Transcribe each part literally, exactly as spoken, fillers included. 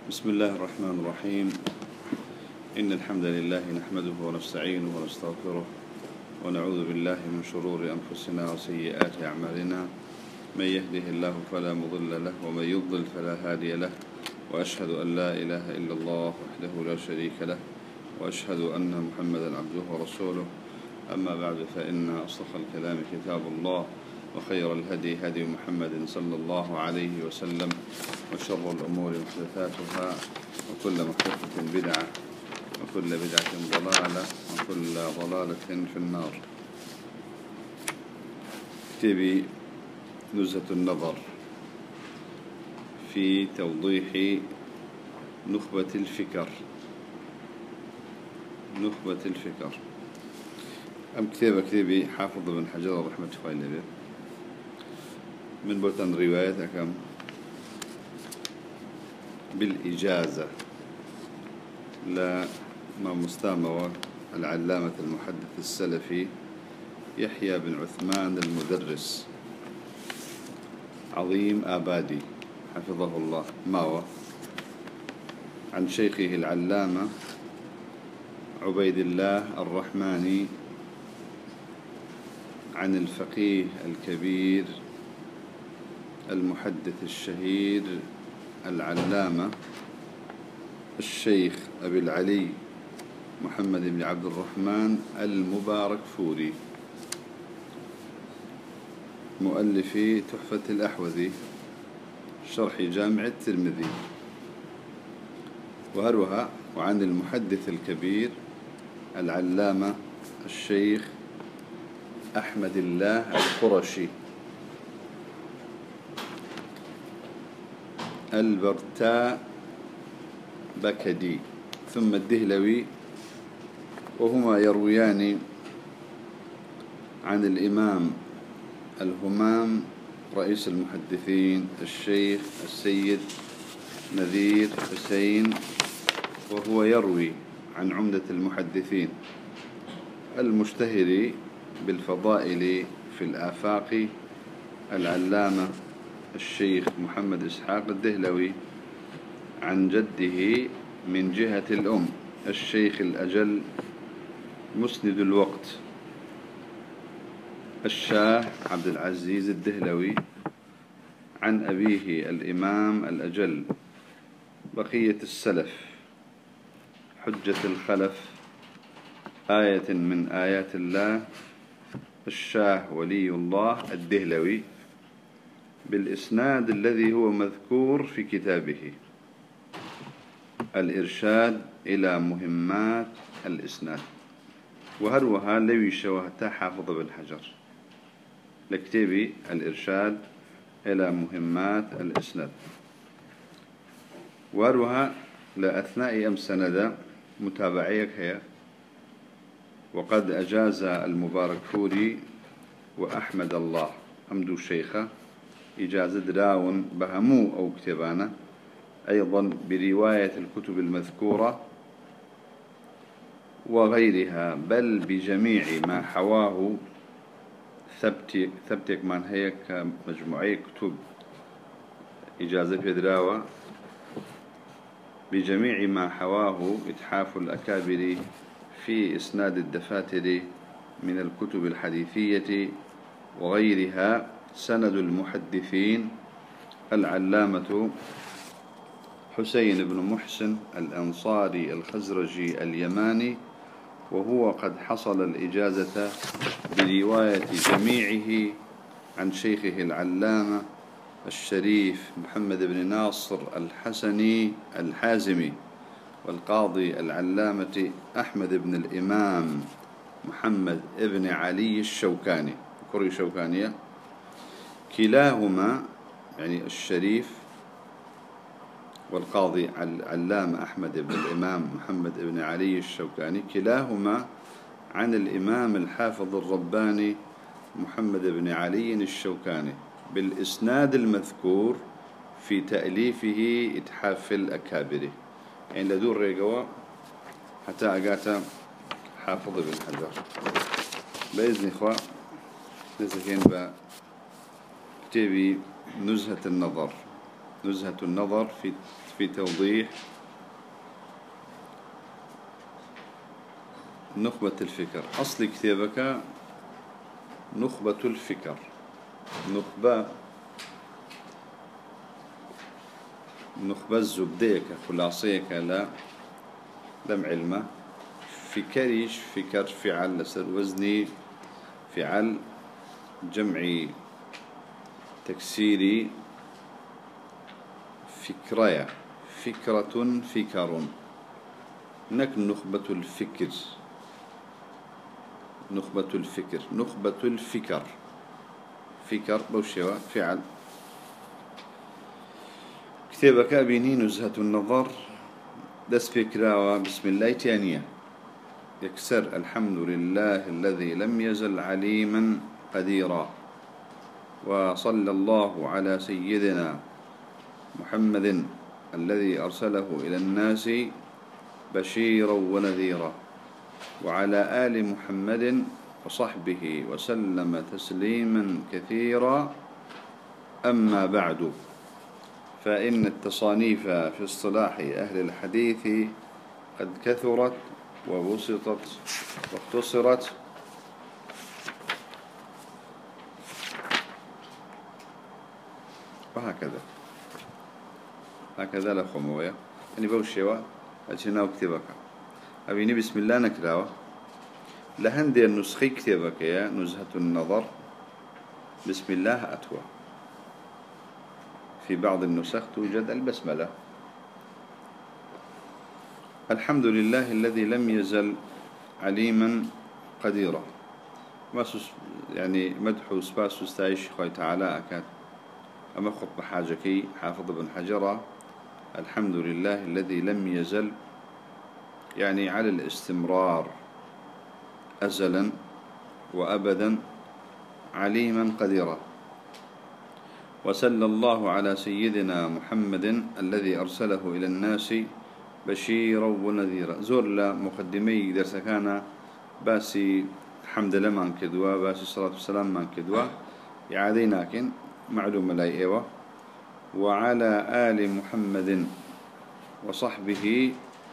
بسم الله الرحمن الرحيم. إن الحمد لله نحمده ونستعينه ونستغفره ونعوذ بالله من شرور أنفسنا وسيئات أعمالنا. من يهده الله فلا مضل له ومن يضلل فلا هادي له، وأشهد أن لا إله إلا الله وحده لا شريك له، وأشهد أن محمدا عبده ورسوله. أما بعد، فإن أصدق الكلام كتاب الله، وخير الهدي هدي محمد صلى الله عليه وسلم، وشر الأمور محدثاتها، وكل محدثة بدعة، وكل بدعة ضلالة، وكل ضلالة في النار. كتابي نزهة النظر في توضيح نخبة الفكر. نخبة الفكر أم كتابة كتابي حافظ بن حجر رحمة الله عليه من بطن رواية كم بالإجازة لا ما مستامة العلامة المحدث السلفي يحيى بن عثمان المدرس عظيم آبادي حفظه الله ماوى عن شيخه العلامة عبيد الله الرحماني عن الفقيه الكبير المحدث الشهير العلامة الشيخ أبي العلي محمد بن عبد الرحمن المباركفوري مؤلف تحفة الأحوذي شرح جامع الترمذي. وهروها وعن المحدث الكبير العلامة الشيخ أحمد الله القرشي البرتاء بكدي ثم الدهلوي، وهما يرويان عن الإمام الهمام رئيس المحدثين الشيخ السيد نذير حسين، وهو يروي عن عمدة المحدثين المشتهر بالفضائل في الآفاق العلامة الشيخ محمد إسحاق الدهلوي عن جده من جهة الأم الشيخ الأجل مسند الوقت الشاه عبد العزيز الدهلوي عن أبيه الإمام الأجل بقية السلف حجة الخلف آية من آيات الله الشاه ولي الله الدهلوي بالإسناد الذي هو مذكور في كتابه الإرشاد إلى مهمات الإسناد. وهروها لوي شوهتا حافظ بن حجر لكتابي الإرشاد إلى مهمات الإسناد. وهروها لأثناء أم سند متابعيك هي، وقد أجاز المباركفوري وأحمد الله أمدو الشيخة إجازة دراون بهمو أو كتبانة أيضا برواية الكتب المذكورة وغيرها، بل بجميع ما حواه ثبتك ثبتك من هي كمجموعي كتب إجازة بدراوة بجميع ما حواه إتحاف الأكابر في إسناد الدفاتر من الكتب الحديثية وغيرها سند المحدثين العلامة حسين بن محسن الأنصاري الخزرجي اليماني، وهو قد حصل الإجازة برواية جميعه عن شيخه العلامة الشريف محمد بن ناصر الحسني الحازمي والقاضي العلامة أحمد بن الإمام محمد بن علي الشوكاني كري شوكانية، كلاهما يعني الشريف والقاضي العلامة أحمد بن الإمام محمد بن علي الشوكاني كلاهما عن الإمام الحافظ الرباني محمد بن علي الشوكاني بالإسناد المذكور في تأليفه إتحاف الأكابر. يعني لدور ريقوا حتى أقاتا حافظ بن حجر بإذن إخوة نزكين بكتابي نزهة النظر نزهة النظر في في توضيح نخبة الفكر. أصل كتابك نخبة الفكر، نخبة نخبة الزبديك خلاصيك لا لم علمه. فكريش فكر فعل لسر وزني فعل جمعي تكسيري فكرية فكرة فكر نك نخبة الفكر نخبة الفكر نخبة الفكر فكر بوشيوة فعل. كتابك أبيني نزهة النظر دس فكرة بسم الله تانية يكسر الحمد لله الذي لم يزل عليما قديرا، وصلى الله على سيدنا محمد الذي أرسله إلى الناس بشيرا ونذيرا، وعلى آل محمد وصحبه وسلم تسليما كثيرا. أما بعد، فإن التصانيف في اصطلاح أهل الحديث قد كثرت وبسطت واختصرت، وهكذا هكذا لخموية يعني بوشيوا أجناو كتابك أبيني بسم الله نكراوه لهندي النسخي كتابك يا نزهة النظر بسم الله أتوى. في بعض النسخ توجد البسملة. الحمد لله الذي لم يزل عليما قديرا، ما يعني مدح وسباس وستايش خوي تعالى أكاد أما خط بحاجكي حافظ بن حجرة. الحمد لله الذي لم يزل يعني على الاستمرار أزلا وأبدا عليما قديرا، وصلى الله على سيدنا محمد الذي أرسله إلى الناس بشيرا ونذيرا. زور لا مقدمي درس كان باسي حمد لله من كدوا باسي الصلاة والسلام من كدوا يعاديناكن معلومة لا إيوه. وعلى آل محمد وصحبه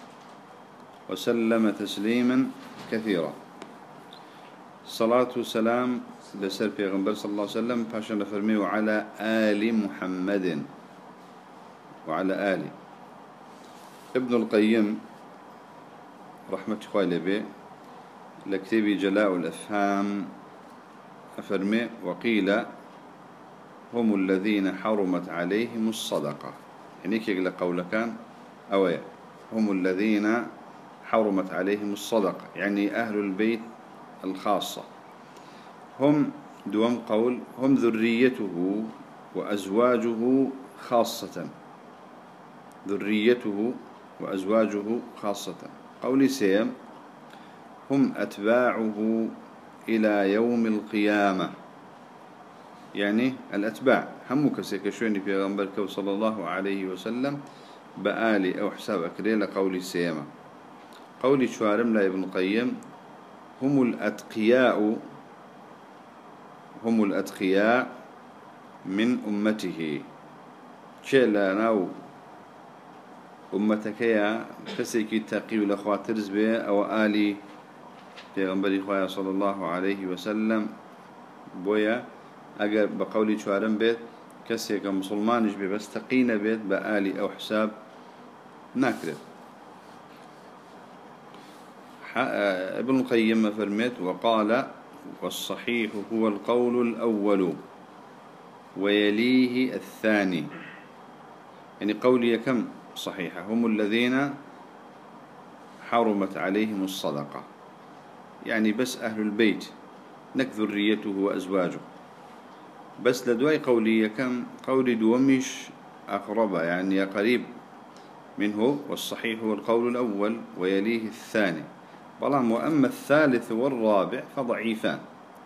وسلم تسليما كثيرا. صلاة والسلام لسر پیغمبر صلى الله عليه وسلم فاشن فرمي وعلى آل محمد وعلى آل. ابن القيم رحمة الله به لكتابي جلاء الأفهام أفرمي وقيل هم الذين حرمت عليهم الصدقة، يعني كيقل قول كان أويا هم الذين حرمت عليهم الصدقة يعني أهل البيت الخاصة. هم دوم قول هم ذريته وأزواجه خاصة، ذريته وأزواجه خاصة. قول سيم هم أتباعه إلى يوم القيامة، يعني الأتباع هم كسيكشوني في غنبرك صلى الله عليه وسلم بآلي أو حساب أكريل. قول سيما قول شوارم لا ابن القيم هم الأتقياء هم الأتقياء من أمته. شيلا ناو أمتك يا كسيكي تقي الأخوات ترزبه أو آلي في غنبري خواه صلى الله عليه وسلم بويا أجر بقولي شوارم بيت كسيك مسلمان يجبي بس تقينا بيت بآلي أو حساب ناكرت. ابن القيم فرميت وقال والصحيح هو القول الأول ويليه الثاني، يعني قولي كم صحيحة هم الذين حرمت عليهم الصدقة يعني بس أهل البيت نك ذريته وأزواجه. بس لدواي قولي كم قولي دومش أقربا يعني قريب منه. والصحيح هو القول الأول ويليه الثاني بلام، وأما الثالث والرابع فضعيفان.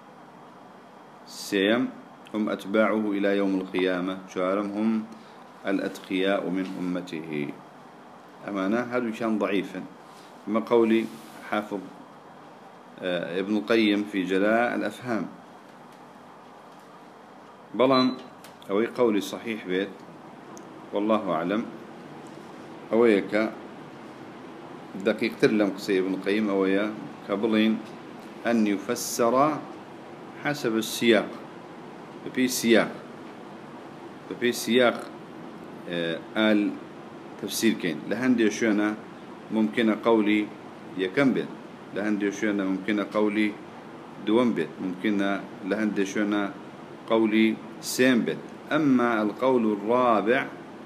سيم هم أتباعه إلى يوم القيامة، شارم هم الأتقياء من أمته. أمانة هذا كان ضعيفا. ما قولي حافظ ابن القيم في جلاء الأفهام بلام أو قولي صحيح بيت والله أعلم أويك دقيق ترلم قصي ابن القيم أويا كبلين أن يفسر حسب السياق في سياق في سياق آل تفسير كين لهندي شونا ممكن قولي يكم بيت لهندي شونا ممكن قولي دوم بيت ممكن لهندي شونا قولي سين بيت. أما القول الرابع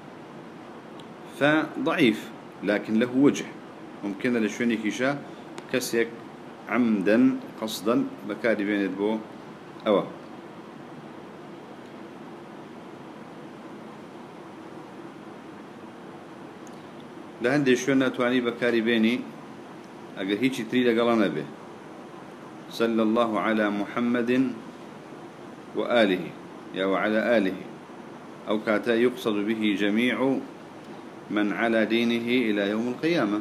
فضعيف لكن له وجه ممكن لشوني كيشا كسيك عمدا قصدا بكاري بين البو أو لهندي شونا تواني بكاري بيني أجر هيجي تري لقلنا به صلى الله على محمد وآله يا وعلى آله أو كاتا يقصد به جميع من على دينه إلى يوم القيامة.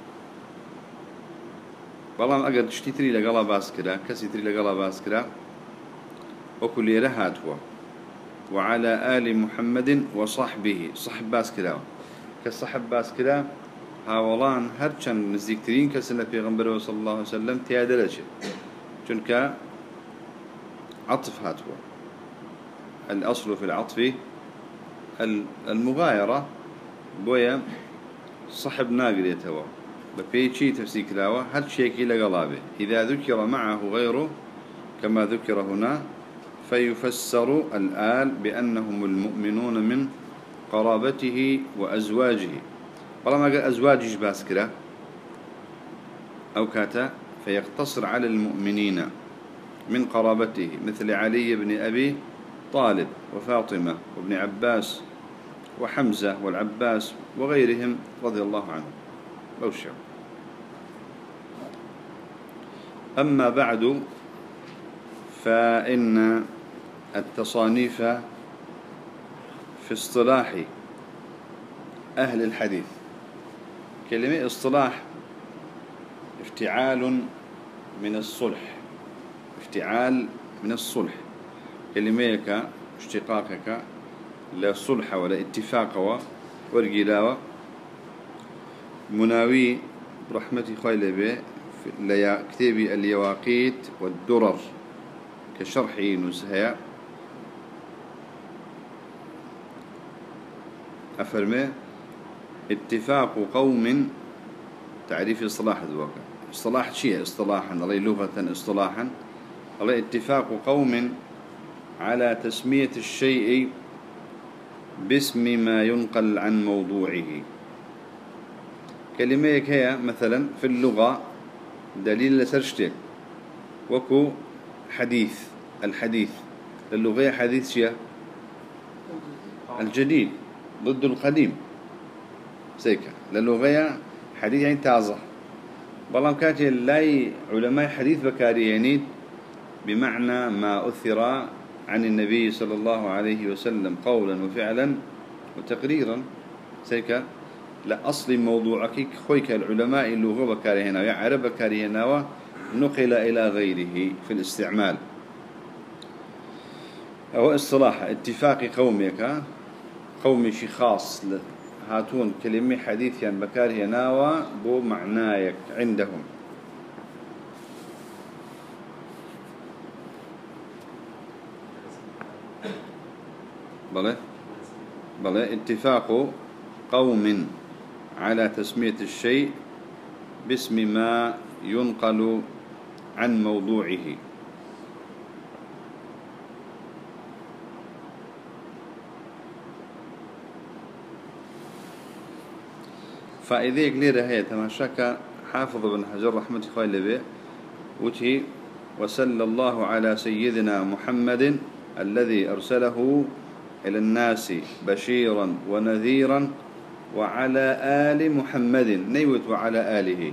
والله أجر تشتري لقلا باسكرا كسي تري لقلا باسكرا وكل يرهات هو وعلى آل محمد وصحبه صحب باسكرا كصحب باسكرا هاولان هرچن نزدیکترین کسنا پیغمبر صلى الله عليه وسلم تيادلش چونك عطف هاتوا الأصل في العطف المغايرة بويا صحب ناقل يتوا ببيتشي تفسير كلاوة هل شيكي لقلابه إذا ذكر معه غيره كما ذكر هنا فيفسر الآل بأنهم المؤمنون من قرابته وأزواجه. والله ما قال أزواجه باسكرة أو كاتا فيقتصر على المؤمنين من قرابته مثل علي بن أبي طالب وفاطمة وابن عباس وحمزة والعباس وغيرهم رضي الله عنهم لو شاء. أما بعد فإن التصانيف في اصطلاح أهل الحديث كلمة اصطلاح افتعال من الصلح افتعال من الصلح كلميك اشتقاقك لا صلح ولا اتفاق والقلاوة مناوي برحمتي خيل به ليا كتابي اليواقيت والدرر كشرح نزهة أفرمي اتفاق قوم تعريف اصطلاح ذوك اصطلاح شيء اصطلاحا الله لغة اصطلاحا الله اتفاق قوم على تسمية الشيء باسم ما ينقل عن موضوعه. كلمة هي مثلا في اللغة دليل لسرشتك وكو حديث الحديث اللغة حديث شيء الجديد ضد القديم سيكا للغة حديث يعني تازة بلام كاتي لاي علماء حديث بكاري يعني بمعنى ما أثر عن النبي صلى الله عليه وسلم قولا وفعلا وتقريرا سيكا لا أصل موضوعك خويك العلماء اللغة بكاري هنا يعرب بكاري هنا ونقل إلى غيره في الاستعمال هو اصطلاح اتفاق قومك قوم شي خاص هاتون كلمة حديث يعني بكاري هنا بو معنايك عندهم. بلى بلى اتفاق قوم على تسمية الشيء باسم ما ينقل عن موضوعه. فإذا كليرة هي تماشاك حافظ بن حجر رحمة الله به وتي وصلى الله على سيدنا محمد الذي أرسله إلى الناس بشيرا ونذيرا وعلى آل محمد نيوت وعلى آله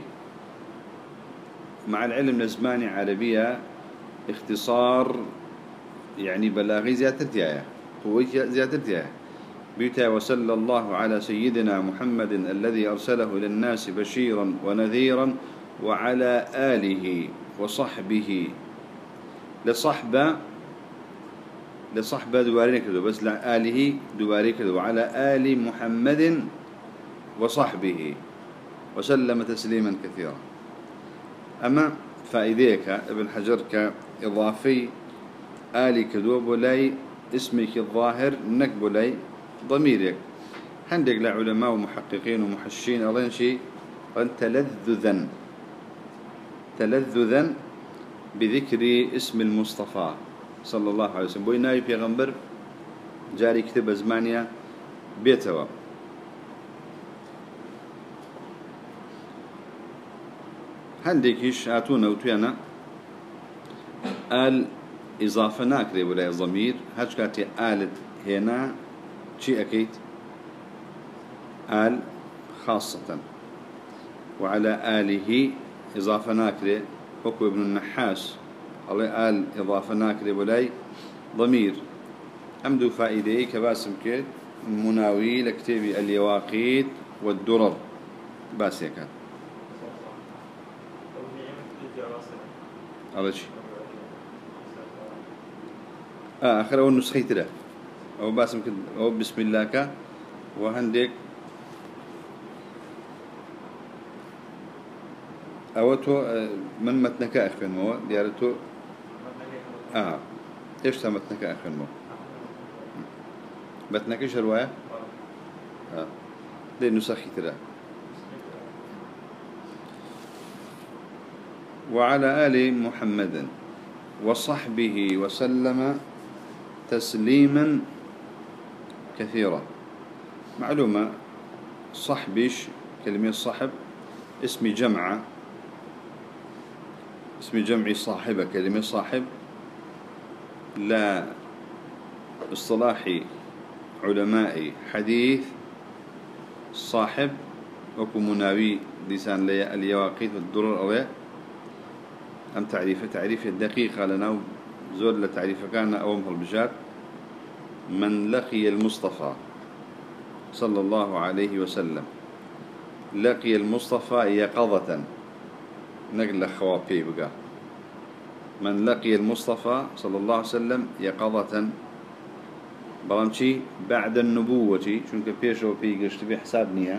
مع العلم الزماني عربية اختصار يعني بلاغي زيادتها قوية زيادتها بيتا وصلى الله على سيدنا محمد الذي أرسله إلى الناس بشيرا ونذيرا وعلى آله وصحبه لصحبة لصحبة دوارين كذو بس لآله دواري كذو على آل محمد وصحبه وسلم تسليما كثيرا. أما فائديك ابن حجر كإضافي آل كذو بولاي اسمك الظاهر نك بولاي ضميرك عندك لعلماء ومحققين ومحشين أظن شيء تلذذا تلذذا بذكر اسم المصطفى صلى الله عليه وسلم بوي نايب يغنبر جاري كتب زمانيا بيتوا هنديكيش هاتونا وتويانا آل إضافة ناكري ولا ضمير هاش كاتي آل هنا شيء أكيد آل خاصة وعلى آله إضافة ناكري وكو ابن النحاس الله آل إضافة ناكري ولاي ضمير أمدو فائدة كباسم كيد مناوي لكتاب اليواقيت والدرر باسي كان على شيء آه آخر أول نسخي ترى أو باسم كد أو بسم الله كا وهندك أو تو من متنك أخفن مو ديارتو آه إيش تا متنك أخفن مو متنك شرواية آه دي نسخي ترى وعلى آل محمد وصحبه وسلم تسليما كثيرا. معلومة صحبيش كلمة صحب اسم جمع اسم جمع صاحبة كلمة صاحب لا اصطلاح علماء حديث صاحب وكو مناوي لسان اليواقيت والدرر أوي أم تعريف تعريف الدقيقة لنا زور لتعريف كان أو مهر بجار من لقي المصطفى صلى الله عليه وسلم لقي المصطفى يقظة نقل خوابي بقى من لقي المصطفى صلى الله عليه وسلم يقظة برامشي بعد النبوة شنك بيشو بي قشت بي حساب نية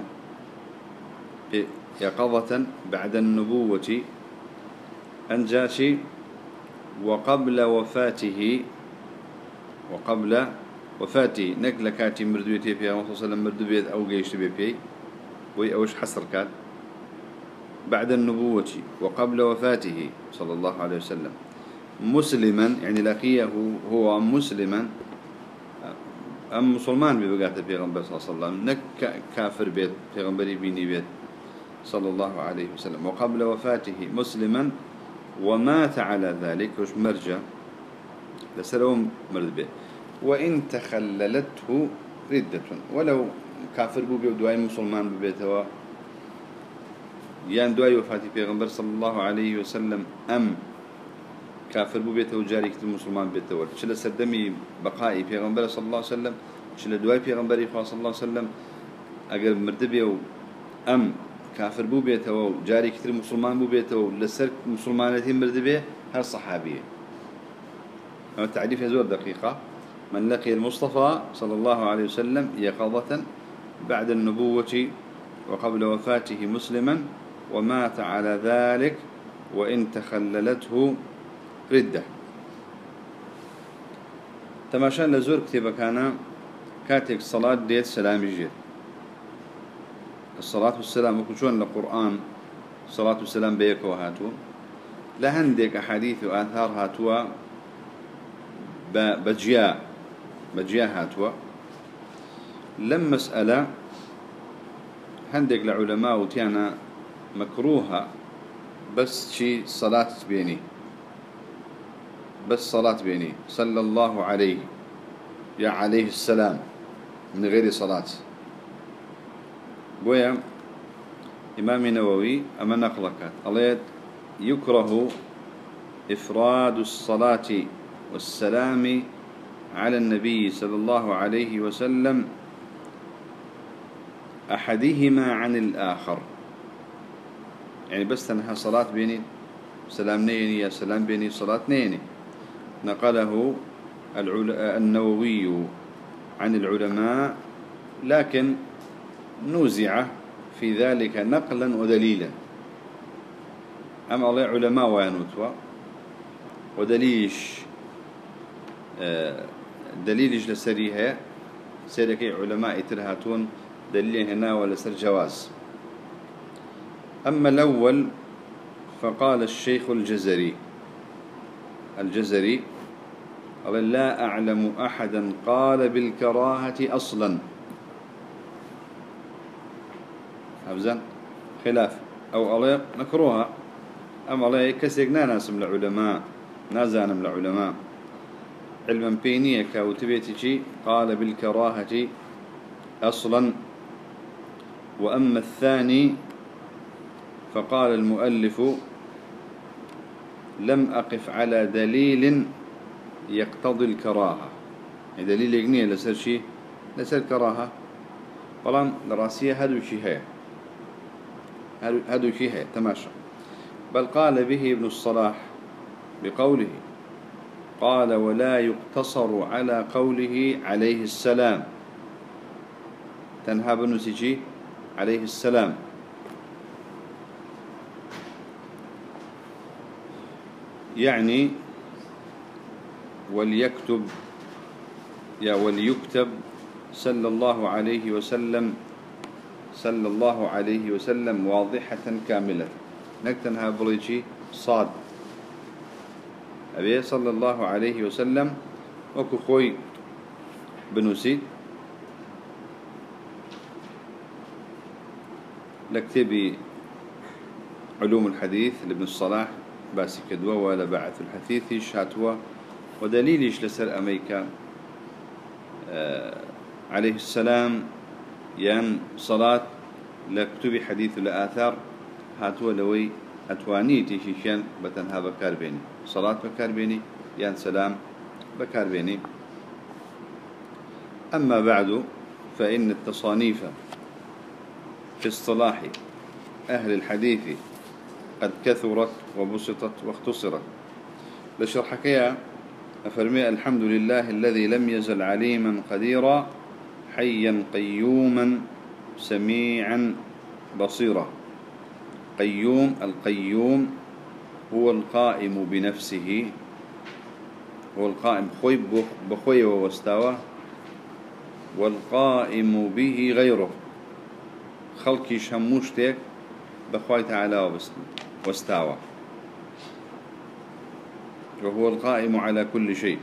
يقظة بعد النبوة أنجاشي وقبل وفاته وقبل وفاته نقل كاتي مردويتي فيها صلى الله عليه وسلم مردويت أو قيشت بي بي وي أوش حصر كات بعد النبوة وقبل وفاته صلى الله عليه وسلم مسلما يعني لقيه هو مسلما أم مسلمان ببقاته في غنبر صلى الله عليه وسلم نك كافر بيت في غنبري بيني بيت صلى الله عليه وسلم وقبل وفاته مسلما ومات على ذلك وش مرجع لسلوم مرد به وإن تخللته ردة ولو كافر بو بيو دواي مسلمان ببيته يعني دواي وفاتي في غنبر صلى الله عليه وسلم أم كافر بو بيته وجاري كتير مسلمان بيته شل سدمي بقائي في غنبر صلى الله عليه وسلم شل دواي في غنبري صلى الله عليه وسلم أقرب مردبي أم كافر بو بيته وجاري كتير مسلمان بو بيته لسر مسلمانتين مردبي هالصحابية التعريف يزور دقيقة من لقي المصطفى صلى الله عليه وسلم يقظة بعد النبوة وقبل وفاته مسلما ومات على ذلك وإن تخللته ردة. تماشان لزور كتابة كان كاتك الصلاة ديت سلام يجير الصلاة والسلام وكشون للقرآن الصلاة والسلام بيك وهاتو لهندك أحاديث وآثار هاتوا بجياء بجياء هاتوا لما مسألة هندك لعلماء وتيانا مكروهة بس شي صلاة بيني بس صلاة بيني صلى الله عليه يا عليه السلام من غير صلاة بويا إمام نووي أما نقلك الله يكره إفراد الصلاة والسلام على النبي صلى الله عليه وسلم أحدهما عن الآخر يعني بس تنها صلاة بيني سلام نيني يا سلام بيني صلاة نيني نقله النووي عن العلماء، لكن نوزع في ذلك نقلا ودليلا. أما الله علماء وينوتوا ودليلش دليلش لسريها سيدكي علماء ترهاتون دليل هنا ولسر جواز. أما الأول فقال الشيخ الجزري الجزري قال: لا أعلم أحدا قال بالكراهة أصلا. أبزن خلاف أو الله مكروها. أما الله كسيقنا ناس من العلماء نازانا من العلماء علما بينيك وتبيتي قال بالكراهة أصلا. وأما الثاني فقال المؤلف: لم أقف على دليل يقتضي الكراهة. دليل يقنية لسر شيء لسر كراهة طبعا دراسية هدو شيء هي هدو شيء هي تماشى. بل قال به ابن الصلاح بقوله، قال: ولا يقتصر على قوله عليه السلام. تنهى بنسجي عليه السلام، يعني وليكتب يا وليكتب صلى الله عليه وسلم صلى الله عليه وسلم واضحة كاملة. نكتنها بريجي صاد أبي صلى الله عليه وسلم وكو خوي بنوسي لكتبي علوم الحديث لابن الصلاح باسي كدوة ولا بعث الحديث شاتوا ودليلش لسر أمريكا آه عليه السلام ين صلاة لكتب حديث الآثار هاتوا لوي أتواني تيشيشان بتنها بكار بيني صلاة بكار بيني ين سلام بكار بيني. أما بعد فإن التصانيف في اصطلاح أهل الحديث قد كثرت وبسطت واختصرت. لشرحك يا أفرمي: الحمد لله الذي لم يزل عليما قديرا حيا قيوما سميعا بصيرا. قيوم القيوم هو القائم بنفسه، هو القائم خوي بخوي وواستوى، والقائم به غيره خلقي شموشتك بخوي تعالى واستوى، وهو القائم على كل شيء.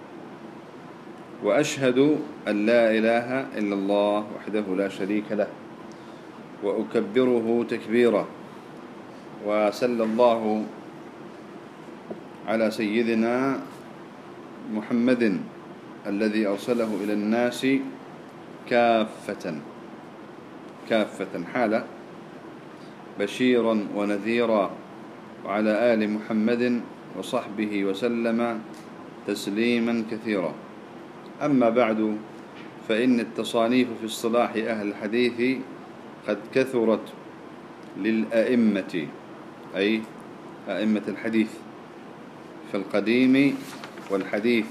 وأشهد أن لا إله إلا الله وحده لا شريك له، وأكبره تكبيرا. وصلى الله على سيدنا محمد الذي أرسله إلى الناس كافة كافة حالة بشيرا ونذيرا، وعلى آل محمد وصحبه وسلم تسليما كثيرا. أما بعد فإن التصانيف في اصطلاح أهل الحديث قد كثرت للأئمة، أي أئمة الحديث في القديم والحديث.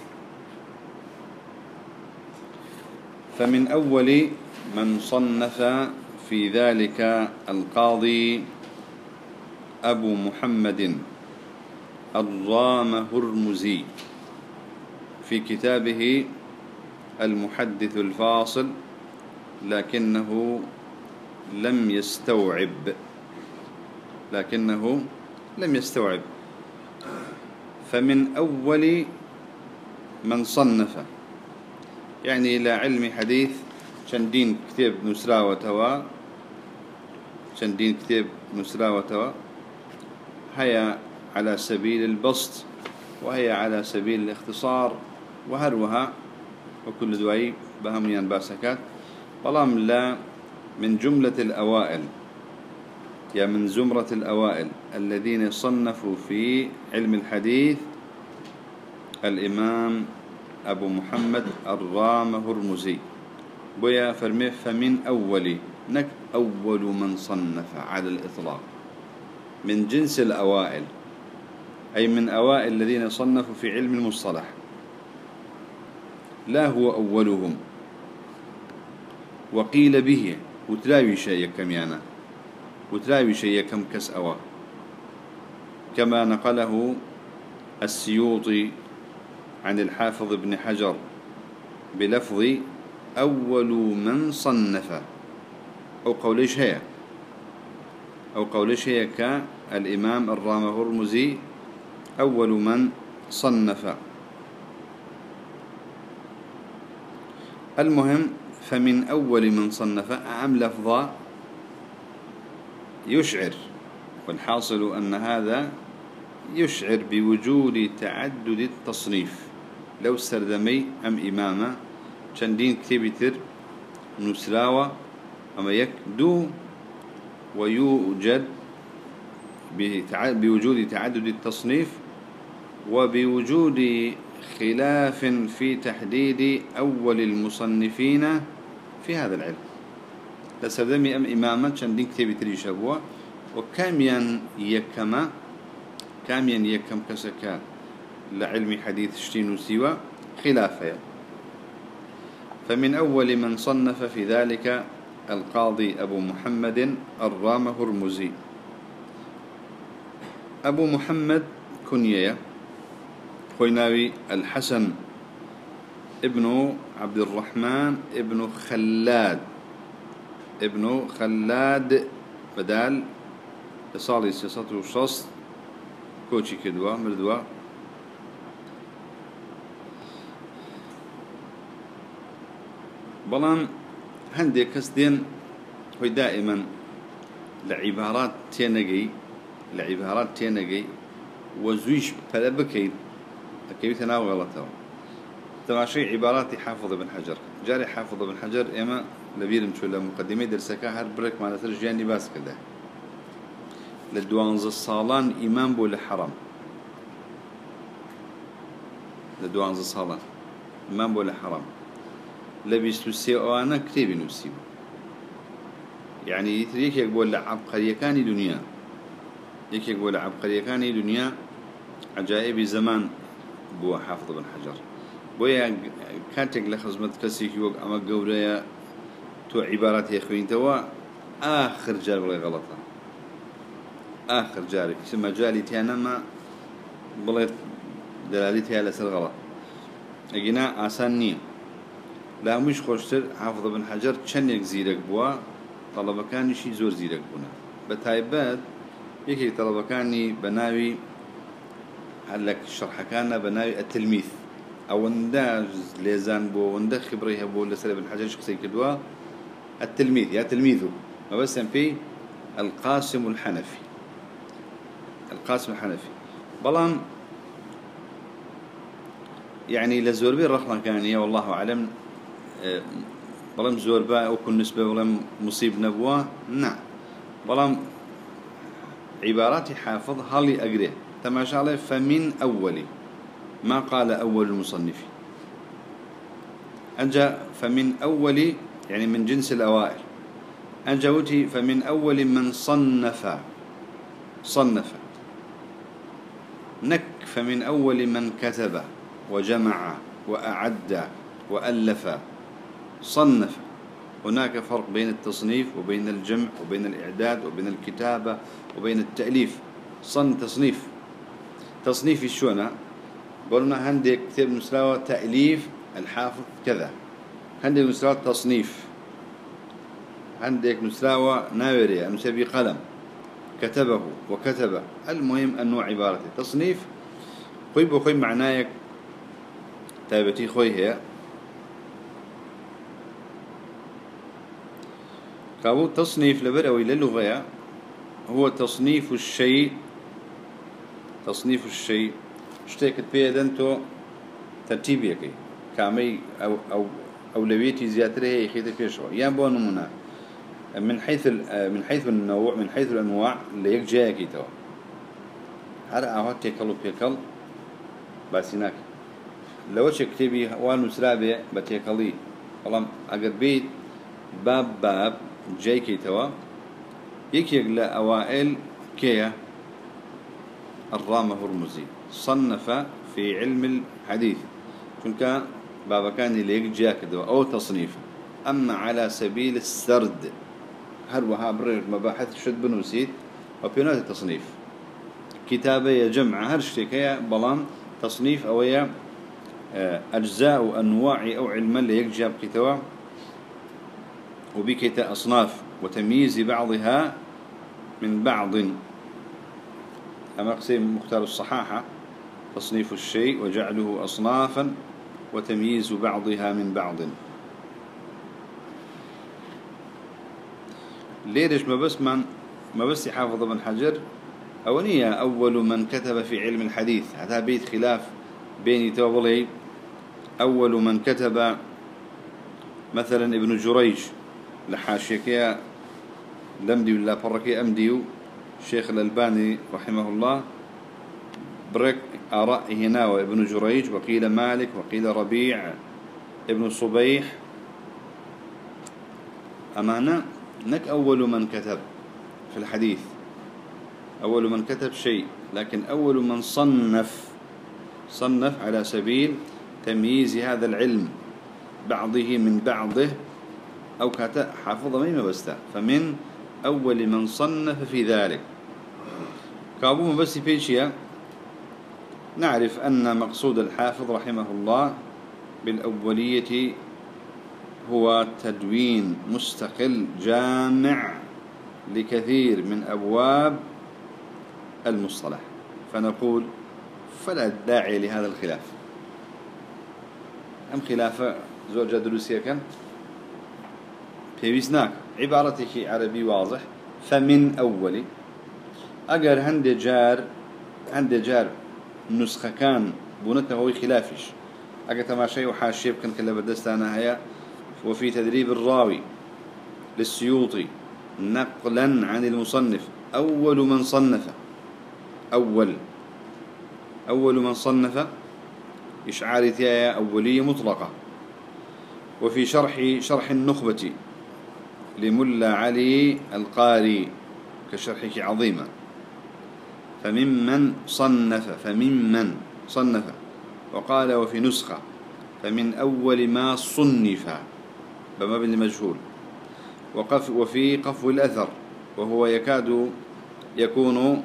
فمن أول من صنف في ذلك القاضي أبو محمد الرامهرمزي في كتابه المحدث الفاصل، لكنه لم يستوعب لكنه لم يستوعب فمن أول من صنف، يعني إلى علم حديث شندين كتاب نسرا وتوا شندين كتاب نسرا وتوا هي على سبيل البسط وهي على سبيل الاختصار وهروها، وكل دوائي بهميان باسكات. طالما لا من جملة الأوائل يا من زمرة الأوائل الذين صنفوا في علم الحديث الإمام أبو محمد الرامهرمزي بويا فرمي فمن أول نك أول من صنف على الإطلاق من جنس الأوائل، أي من أوائل الذين صنفوا في علم المصطلح. لا هو أولهم. وقيل به وتلاوي شيء كم يعني وتلاوي شيء كم كس أوا، كما نقله السيوطي عن الحافظ ابن حجر بلفظ أول من صنف، أو قوليش هي أو قوليش هي كالإمام الرامهرمزي أول من صنف. المهم فمن أول من صنف أعم لفظا يشعر، والحاصل أن هذا يشعر بوجود تعدد التصنيف. لو سردمي أم إمامة چندين كتبتر نسراوة أما يكدو، ويوجد بوجود تعدد التصنيف وبوجود خلاف في تحديد أول المصنفين في هذا العلم. لسردمي أم إمامة چندين كتبتر يشبوه، وكاميا يكما كاميا يكم كسكا لعلم حديث شتين سوى خلافه. فمن أول من صنف في ذلك القاضي أبو محمد الرامهرمزي. أبو محمد كنية خويناوي الحسن ابن عبد الرحمن ابن خلاد ابن خلاد بدال صالي سياسات وشص كوتشي كدوا مردوا. بلان هندي كسدين هو دائما لعبارات تينجي لعبارات تينجي وزويش فلا بكيد أكيد تناول غلطه. تماشي عبارات حافظ ابن حجر جاري حافظ ابن حجر إما لبيرم شو مقدمة درسك هر برك ما نترجعني باس كده لدوانز الصالان إمام بو لحرم لدوانز الصالان إمام بو لحرم لبيستو سيوانا كتابي نفسي يعني يتريك يقول لعبقرية كاني دنيا يك يقول عبقرية كاني دنيا عجائب زمان بو حافظ ابن حجر بويا كانتك لخزمت كسيك يوق أما قوريا تو عبارات يخوين توا آخر جار ولا غلطة آخر جاري اسمها جالي تيانا ما بليت دلالتها لسر غلط اجينا آسانية لا مش خوشتر حافظ ابن حجر چنك زيرك بوا طلبة كان شي زور زيرك بونا بتايبات يكي طلبة كاني بناوي هلك الشرح كان بناوي التلميذ او اندا ليزان بو واندا خبريه بو لسر ابن حجر شخصي كدوا التلميذ يا تلميذه ما بس في القاسم الحنفي القاسم الحنفي بلان يعني لزوربي الرخلة كان يا والله أعلم بلام زوربا أو كل نسبة بلام مصيب نبوة نعم بلام عبارات حافظ هالي أقريه تماشى عليه. فمن أول ما قال أول المصنف أنجا فمن أول يعني من جنس الأوائل أنجوتي فمن أول من صنف صنف نك فمن أول من كتب وجمع وأعد وألف صنف. هناك فرق بين التصنيف وبين الجمع وبين الإعداد وبين الكتابة وبين التأليف. صن تصنيف تصنيف الشونة قلنا هندي كتاب مستوى تأليف الحافظ كذا هندي مستوى تصنيف عندك مستوى ناوري مسبي قلم كتبه وكتب. المهم أنه عبارة تصنيف خوي بخوي معناك تابتي خوي هي كابو تصنيف لبروي للغة هو تصنيف الشيء تصنيف الشيء اشتكت بيدنتو ترتيبيك كامي أو أو أولويتي زيادة هي خيط فيشوا يعني بو نمونا من حيث من حيث النوع من حيث الأنواع اللي يجي كيتوا هر أهات تكلو بيكل بس هناك لو شكتبي وان مسرابي بتكلي والله أقر بيت باب باب جاي كيتوا يكيق لأوائل كيا الرامهرمزي صنف في علم الحديث كنت بابا كان ليك جاكدو أو تصنيف. أما على سبيل السرد هل وها برير مباحث شد بنوسيد وبينات التصنيف كتابية جمع هرشتكية بلان تصنيف أويا أجزاء وأنواع أو علما ليك جاب كتاب وبكتا أصناف وتمييز بعضها من بعض. أما قسم مختار الصحاحة تصنيف الشيء وجعله أصنافا وتمييز بعضها من بعض. ليش ما بس من ما بس حافظ ابن حجر أولية أول من كتب في علم الحديث. هذا بيت خلاف بيني توضلي. أول من كتب مثلا ابن جريج لحاشيكيا لمدي ولا فركي أمديو الشيخ الألباني رحمه الله برك آراء هنا وابن جريج وقيل مالك وقيل ربيع ابن صبيح. أمانة نك أول من كتب في الحديث أول من كتب شيء، لكن أول من صنف صنف على سبيل تمييز هذا العلم بعضه من بعضه أو كتب حافظ ميمة بستا. فمن أول من صنف في ذلك كابو بس في شيء نعرف أن مقصود الحافظ رحمه الله بالأولية هو تدوين مستقل جامع لكثير من أبواب المصطلح. فنقول فلا داعي لهذا الخلاف. أم خلافة زوجة دروسية كان بيويسناك عبارتك عربي واضح. فمن أول أجر هند جار هند جار نسخة كان بنته هو خلافش أجت ما شيء وحاشيب كان كلا بدستانا هيا. وفي تدريب الراوي للسيوطي نقلا عن المصنف أول من صنف أول أول من صنف إشعارية أولية مطلقة. وفي شرح شرح النخبة لملا علي القاري كشرحك عظيمة فممن صنف فممن صنف. وقال وفي نسخة فمن أول ما صنف بمبني مجهول. وقف وفي قفو الأثر وهو يكاد يكون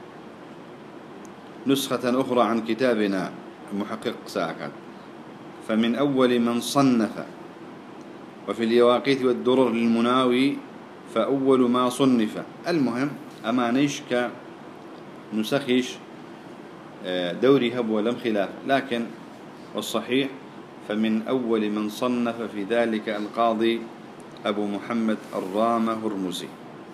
نسخة أخرى عن كتابنا المحقق ساكن فمن أول من صنف. وفي اليواقيت والدرر للمناوي فأول ما صنف. المهم أمانيش كنسخيش دوري هب ولم خلاف، لكن والصحيح فمن أول من صنف في ذلك القاضي أبو محمد الرامة هرمزي.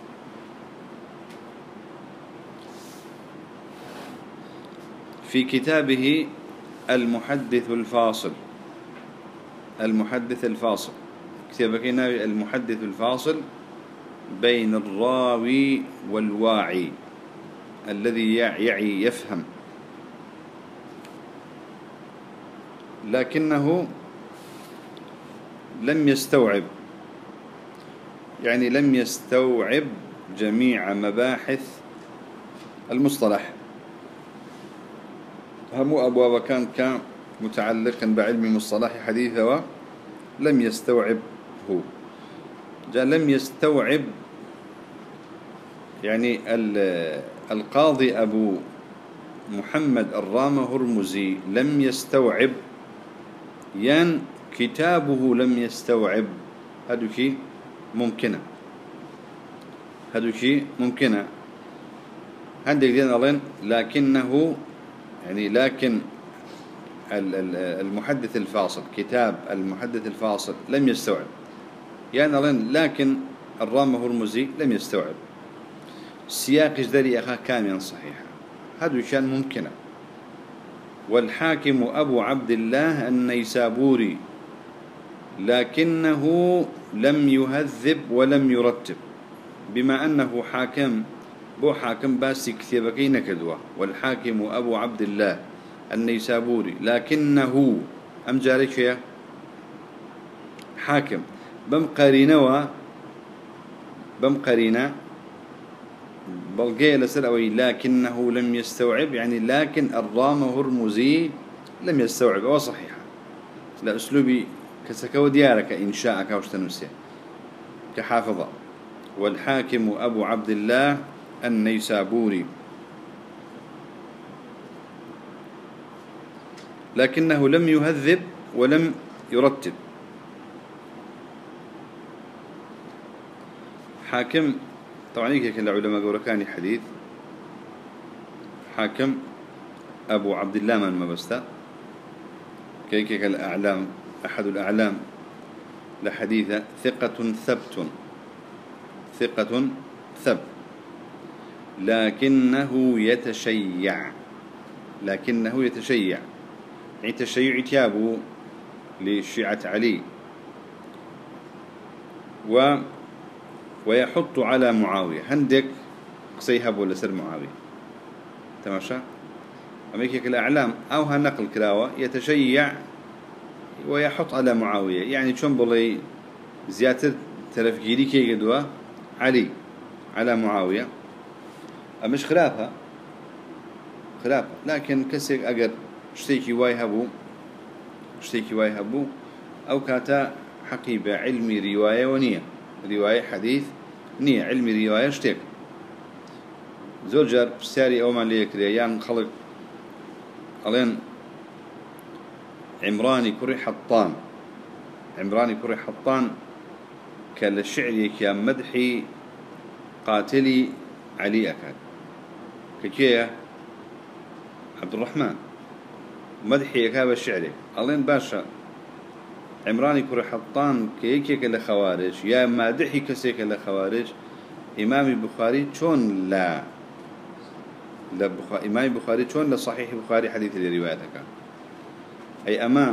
في كتابه المحدث الفاصل المحدث الفاصل كتابك المحدث الفاصل بين الراوي والواعي الذي يعي يفهم، لكنه لم يستوعب يعني لم يستوعب جميع مباحث المصطلح. هم أبواب كان كان متعلقا بعلم مصطلح حديثه لم يستوعبه. جاء لم يستوعب يعني القاضي أبو محمد الرامة هرمزي لم يستوعب ين كتابه لم يستوعب. هذا ممكنة هذا شيء ممكنة عندك دين الله. لكنه يعني لكن المحدث الفاصل كتاب المحدث الفاصل لم يستوعب يعني الله. لكن الرامة هرمزي لم يستوعب سياق جدري أخاه كاملا صحيحا. هذا شيء ممكنة. والحاكم أبو عبد الله النيسابوري لكنه لم يهذب ولم يرتب. بما أنه حاكم بو حاكم باسي كتابكي نكدوه. والحاكم أبو عبد الله النيسابوري لكنه أم جارك فيها حاكم بم قرينة بم قرينة بلقي لسلوي لكنه لم يستوعب يعني لكن الرامة هرمزي لم يستوعب. وصحيحة لأسلوبي كسكو ديارك إنشاءك وشتنسي كحافظة. والحاكم أبو عبد الله النيسابوري، لكنه لم يهذب ولم يرتب. حاكم طبعا هيك العلماء قولوا كان حديث حاكم أبو عبد الله من مبستا كيك الأعلام أحد الأعلام لحديثة ثقة ثبت ثقة ثبت لكنه يتشيع لكنه يتشيع يعني تشيع تيابه لشيعة علي و ويحط على معاوية هندك سيهب ولا سر معاوية تماشى أمريكا الأعلام أو هالنقل كلاوة يتشيع ويحط على معاوية يعني شون بلي زيادة ترفجيري كي قدوة علي على معاوية مش خلافها خلاف لكن كسر أجر شتيكي وايهبو شتيكي وايهبو أو كاتا حقيبة علمي رواية ونية رواية حديث نية علمي رواية شتيك زوجر ساري أو من ليكري يعني خلق ألين عمراني كري حطان عمراني كري حطان كالشعري كمدحي قاتلي علي أكاد كيكيه عبد الرحمن مدحي أكاب الشعري ألين باشا عمراني كري حطان كيكيه كالخوارج يا مادحي كسيك كالخوارج إمام البخاري شون لا لا بخ... إمام البخاري شون لصحيح البخاري حديث لروايتك أي أمام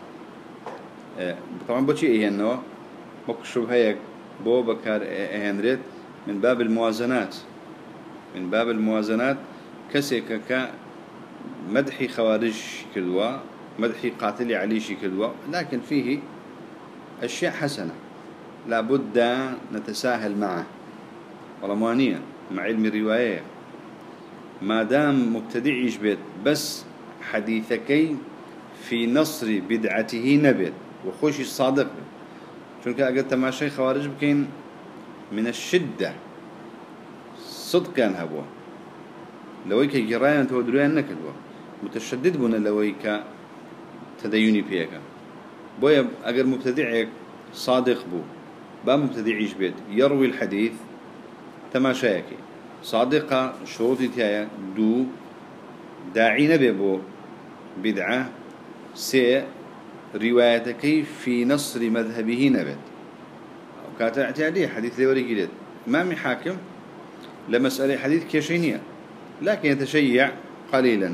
طبعا بشيء إيه إنه مكشوف هيك بو بكار هنريت من باب الموازنات من باب الموازنات كسيك ك مدحي خوارج كدوا مدحي قاتل علي كدوا لكن فيه أشياء حسنة لابد نتساهل معه ورمانية مع علم الرواية ما دام مبتدع يجبت بس حديثكي في نصر بدعته نبت وخوش الصادق شونك أقلت مع شيء خوارج بكين من الشدة صدق كان هبوه لويك جرايا تودريان نكدوه متشدد بنا لويك تديني بيك بويا أقل مبتدعك صادق بو با مبتدع يجبت يروي الحديث تماشاكي صادقة شروطي تايا دو داعي نبي بو بدعة سي روايتك في نصر مذهبه نبت أو كاتا اعتيادية حديث لوري جديد إمامي حاكم لمسألة حديث كيشينية لكن يتشيع قليلا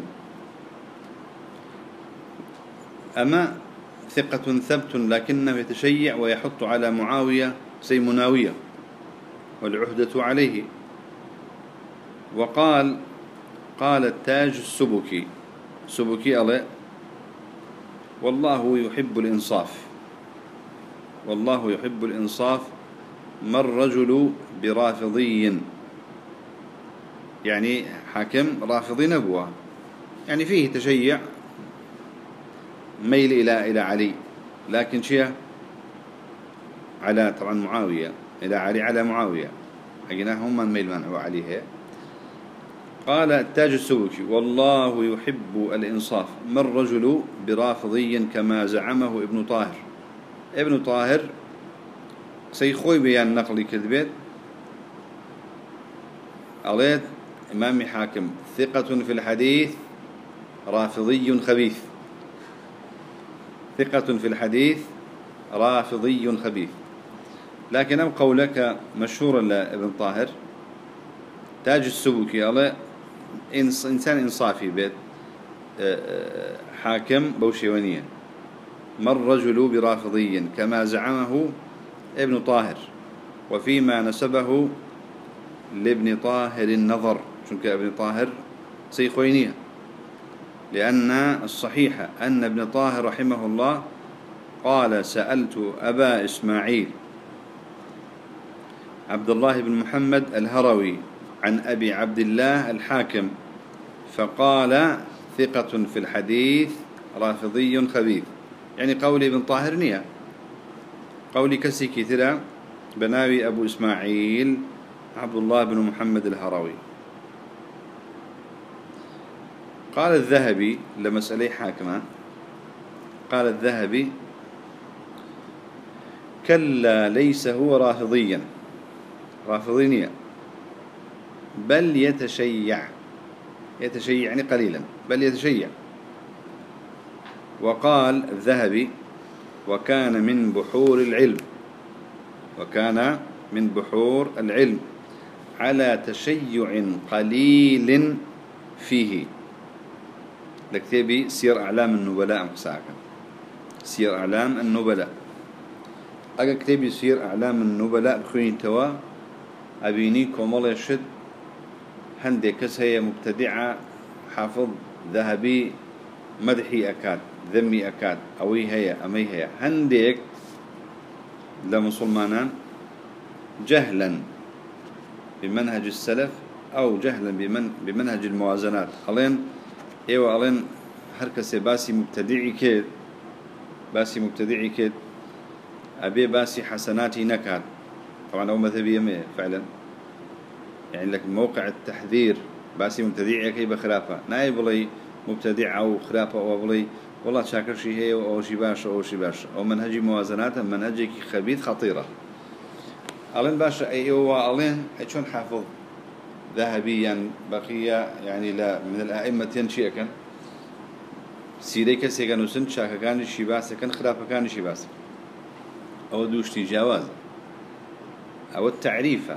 أما ثقة ثبت لكنه يتشيع ويحط على معاوية سي مناوية والعهدة عليه. وقال قال التاج السبكي سبكي الله والله يحب الإنصاف والله يحب الإنصاف ما الرجل برافضي يعني حاكم رافضي نبوة يعني فيه تشيع ميل إلى إلى علي لكن شيء على طبعا معاوية إلى علي على معاوية حقناهم من ميل منعوا عليه. قال التاج السبكي والله يحب الإنصاف ما الرجل برافضي كما زعمه ابن طاهر ابن طاهر سيخوي بيان نقلي كذبت عليه إمام حاكم ثقة في الحديث رافضي خبيث ثقة في الحديث رافضي خبيث. لكن أم قولك مشهورا لابن طاهر تاج السبكي الله إنسان إنصافي بيت حاكم بوشيونية ما الرجل برافضي كما زعمه ابن طاهر وفيما نسبه لابن طاهر النظر شنك ابن طاهر سيخوينية لأن الصحيح أن ابن طاهر رحمه الله قال سألت أبا إسماعيل عبد الله بن محمد الهروي عن أبي عبد الله الحاكم فقال ثقة في الحديث رافضي خبيث يعني قولي ابن طاهر نية، قولي كسي كثيرا بناوي أبو إسماعيل عبد الله بن محمد الهروي. قال الذهبي لمسألة حاكمة، قال الذهبي: كلا ليس هو رافضيا رافضينيا بل يتشيع، يتشيع يعني قليلا، بل يتشيع. وقال الذهبي: وكان من بحور العلم، وكان من بحور العلم على تشيع قليل فيه. لكتابي سير أعلام النبلاء مساكن، سير أعلام النبلاء. أجا كتابي سير أعلام النبلاء بخوين توا أبيني كمال يشد هندي كس هي مبتدعة حافظ ذهبي مدحي أكاد ذمي أكاد أوي هي أمي هي هنديك لمسلمانان جهلا بمنهج السلف أو جهلا بمن بمنهج الموازنات. ألين إيوه ألين هركس باسي مبتدعي كيد، باسي مبتدعي كيد أبي باسي حسناتي نكاد. طبعا أو مذهبية مية فعلا، يعني لك موقع التحذير باسي مبتدعي كي بخلافة نايب لي مبتدع أو خلافة أو بلي والله شاكر شي هي أو شي باش أو شي باش أو منهجي موازنات منهجك خبيث خطيرة. ألين باش أيوة ألين شلون حافظ ذهبيا بقية يعني لا من الأئمة ينشئ كان سيري كسي كانوا سن شاكا كان شي باس كان خلافة كان شي باس أو دوشتي جواز أو التعريفة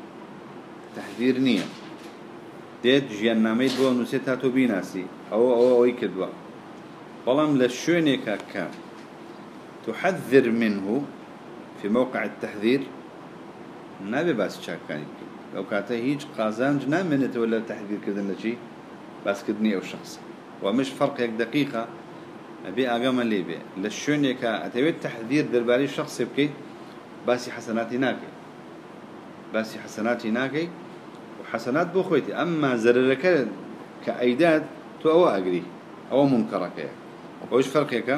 تحذير نية ديت جيان ناميد بو نسيتها تو بيناسي أو أو أو يكدوا بلام للشونيكا كان تحذر منه في موقع التحذير نابي باس شاكاني لو كاته هيج قازانج نامنت ولا تحذير كذا شيء بس كدني أو شخص ومش فرق هيك دقيقة أبي أقام اللي بي للشونيكا أتوي التحذير درباري الشخص يبكي باسي حسناتي ناكي باسي حسناتي ناكي وحسنات بوخويتي. أما زررك كأيداد تو أو أجري أو منكرك يعني. وإيش فرقك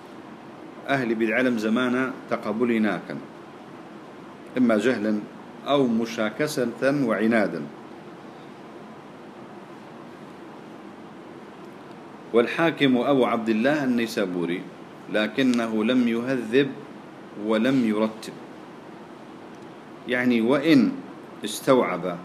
أهل بالعلم زمانا تقبلي ناكا إما جهلا أو مشاكسة وعنادا. والحاكم أبو عبد الله النيسابوري لكنه لم يهذب ولم يرتب، يعني وإن استوعب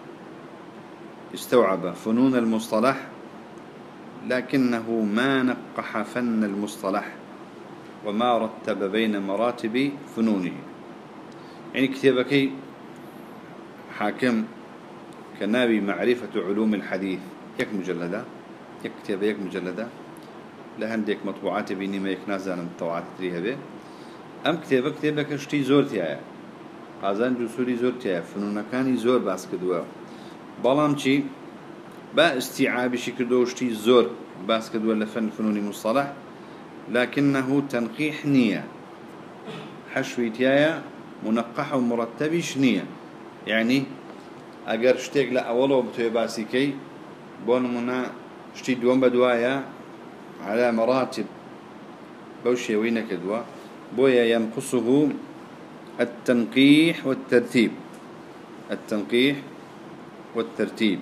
استوعب فنون المصطلح لكنه ما نقح فن المصطلح وما رتب بين مراتب فنونه. يعني كتابك حاكم كنابي معرفة علوم الحديث يك مجلدة يك كتاب يك مجلدة لهندك مطبوعات بيني ما يكنازان الطبعات تريها به. أم كتابك كتابك شتي زورتيا قازان جسوري زورتيا فنون كاني زور باس كدوا بلام شي با استيعاب شكل دوشتي زور باس كدوا لفن فنون مصطلح لكنه تنقيح نية حشويتيا منقح ومرتب شنية. يعني أجر شتيك لا أوله بتوي باسي كي بون منا شتي دوم بدوايا على مراتب بوشي وين كدوا بويا ينقصه التنقيح والترتيب التنقيح والترتيب.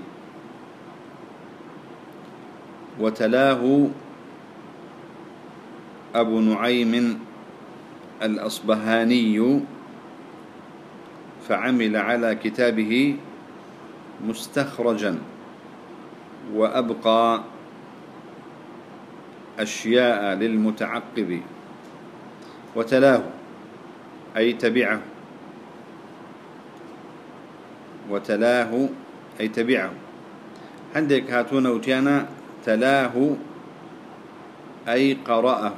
وتلاه أبو نعيم الأصبهاني فعمل على كتابه مستخرجا وأبقى أشياء للمتعقب. وتلاه أي تبعه، وتلاه أي تبعه. عندك هاتون وتيانا تلاه أي قرأه،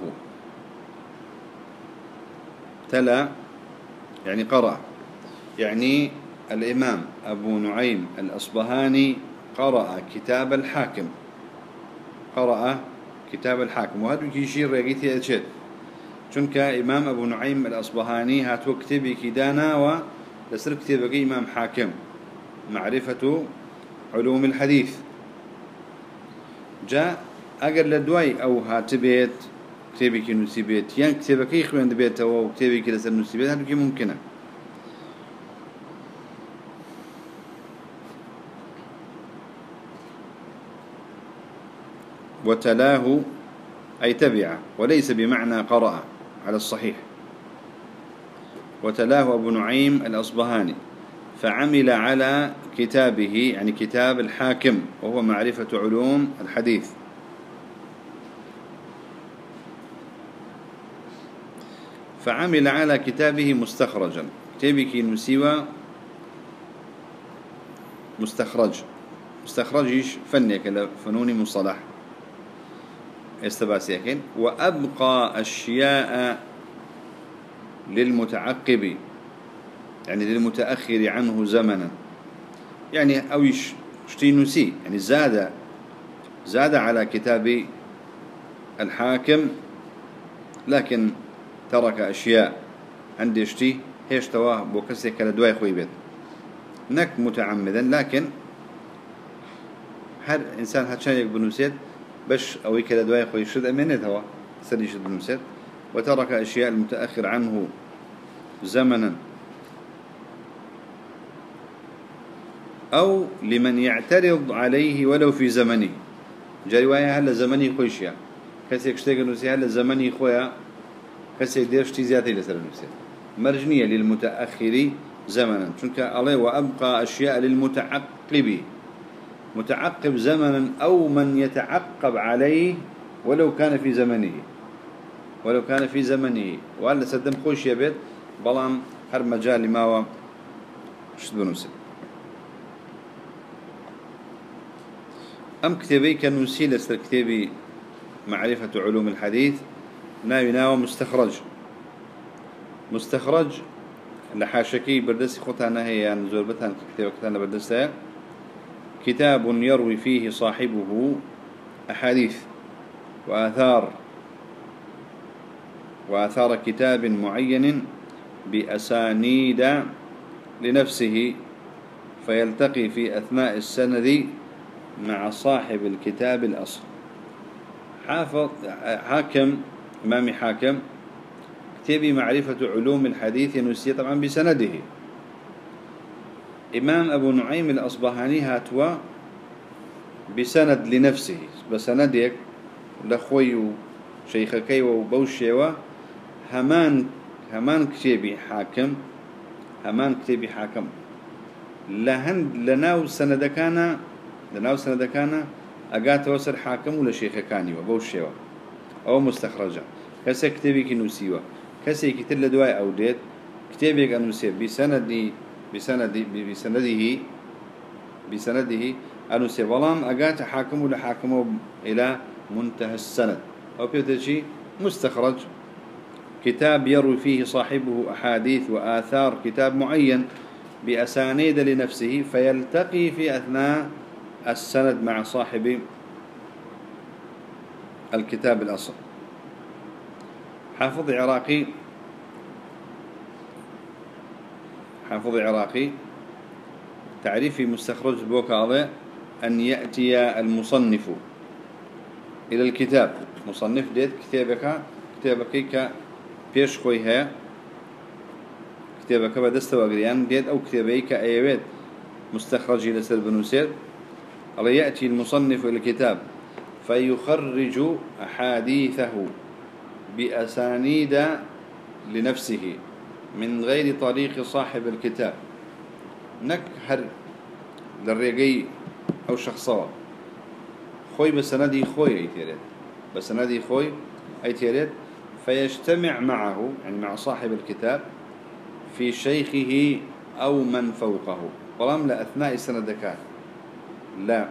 تلا يعني قرأ. يعني الإمام أبو نعيم الأصبهاني قرأ كتاب الحاكم، قرأ كتاب الحاكم. وهذا يشير رأيتي أشد چونك إمام أبو نعيم الأصبهاني هاتو كتابي كدانا ولسر كتابك إمام حاكم معرفة علوم الحديث. جاء أقل لدواي أو هاتبيت كتابي كي نسيبيت يعني كتابك كي خوين دبيت أو كتابي كي لسر نسيبيت هذا كي ممكنه. وتلاه أي تبع وليس بمعنى قرأ على الصحيح. وتلاه أبو نعيم الأصبهاني فعمل على كتابه يعني كتاب الحاكم وهو معرفة علوم الحديث. فعمل على كتابه مستخرجا كتابك نسيوا مستخرج مستخرجيش فني فنوني مصطلح استباسيكين. وأبقى أشياء للمتعقب يعني للمتأخر عنه زمنا يعني أو يشتي نسي يعني زاد زاد على كتاب الحاكم لكن ترك أشياء عندي يشتي هيش تواه بوكسي كالدواي خوي بيت نك متعمدا لكن هر إنسان هاتشان يك بنوسيت باش أو كالدواي خوي يشد أمينت هوا سري يشد بنوسيت. وترك أشياء المتأخر عنه زمنا أو لمن يعترض عليه ولو في زمنه جريوايا هلا زمني خويشيا كسيك شتيك نوسي هلا زمني خويا كسيك دير شتي زيادة لسر نوسي مرجنية للمتأخر زمنا شنك الله وأبقى أشياء للمتعقب متعقب زمنا أو من يتعقب عليه ولو كان في زمنه ولو كان في زمنه وهلا سدم خويشيا بيت بلان هر مجال ما هو شت بنوسي. أم كتابي كنوسي لسر كتابي معرفة علوم الحديث ناوي ناوى مستخرج مستخرج لحاشكي بردسي خطانا هي يعني زوربتها كتابة كتانا بردسها كتاب يروي فيه صاحبه أحاديث وآثار وآثار كتاب معين بأسانيد لنفسه فيلتقي في أثناء السند مع صاحب الكتاب الأصل. حافظ حاكم إمامي حاكم كتابي معرفة علوم الحديث ينسي طبعا بسنده. إمام أبو نعيم الأصبهاني هاتوا بسند لنفسه بسندك لخوي شيخكي وبوشيوا همان همان كتابي حاكم همان كتابي حاكم لهند لناو سند كان لناو سند كان أجات وصل حاكم ولا شيخ كاني وبوشيوا أو مستخرجة كسي كتابي كنوسيوا كسي كتل دواء أو ديت كتابي أنوسي بسندي بسندي بسنده بسنده أنوسي ولام أجات حاكم ولا حاكم إلى منتهى السند أو بيتشي مستخرج كتاب يروي فيه صاحبه أحاديث وآثار كتاب معين بأسانيد لنفسه فيلتقي في أثناء السند مع صاحب الكتاب الأصل. حافظ عراقي حافظ عراقي تعريف مستخرج بوكاضي أن يأتي المصنف إلى الكتاب مصنف ديت كتابك كتابك ك بيش خويها كتابك بدست وقريان ديت أو كتابيك أيوات مستخرج إلى سر بنوسير الله يأتي المصنف إلى الكتاب فيخرج أحاديثه بأسانيد لنفسه من غير طريق صاحب الكتاب نكهر للرجي أو شخصا خوي بسندي خوي أي تيرت بسندي خوي أي تيرت فيجتمع معه يعني مع صاحب الكتاب في شيخه أو من فوقه ولم لا أثناء سندكات لا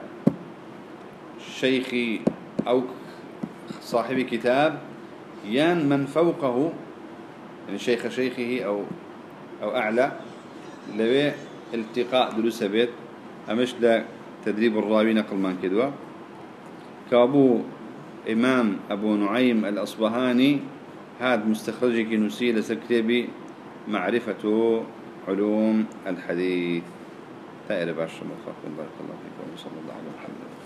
شيخي أو صاحب كتاب يان من فوقه يعني شيخ شيخه أو أو أعلى لوي التقاء دروس بيت أمش لا تدريب الراوي نقل من كدوا كابو إمام أبو نعيم الأصبهاني هذا مستخرج كنوسي لسكتبي معرفة علوم الحديث. تائر باشا مخاف بارك الله فيكم وصلى الله على محمد.